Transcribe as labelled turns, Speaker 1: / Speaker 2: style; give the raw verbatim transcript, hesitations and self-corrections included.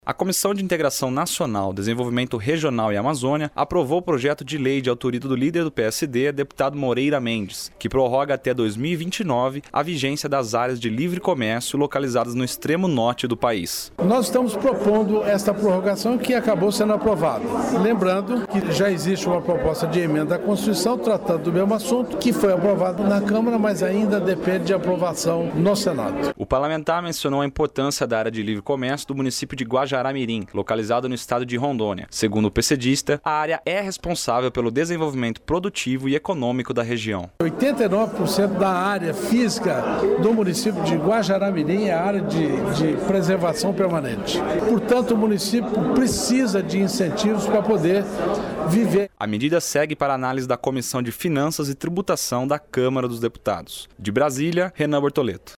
Speaker 1: A Comissão de Integração Nacional, Desenvolvimento Regional e Amazônia aprovou o projeto de lei de autoria do líder do P S D, deputado Moreira Mendes, que prorroga até dois mil e vinte e nove a vigência das áreas de livre comércio localizadas no extremo norte do país.
Speaker 2: Nós estamos propondo esta prorrogação que acabou sendo aprovada. Lembrando que já existe uma proposta de emenda à Constituição tratando do mesmo assunto, que foi aprovado na Câmara, mas ainda depende de aprovação no Senado.
Speaker 1: O parlamentar mencionou a importância da área de livre comércio do município de Guajará Mirim, localizado no estado de Rondônia. Segundo o PCdista, a área é responsável pelo desenvolvimento produtivo e econômico da região.
Speaker 2: oitenta e nove por cento da área física do município de Guajará Mirim é a área de, de preservação permanente. Portanto, o município precisa de incentivos para poder viver.
Speaker 1: A medida segue para análise da Comissão de Finanças e Tributação da Câmara dos Deputados. De Brasília, Renan Bortoleto.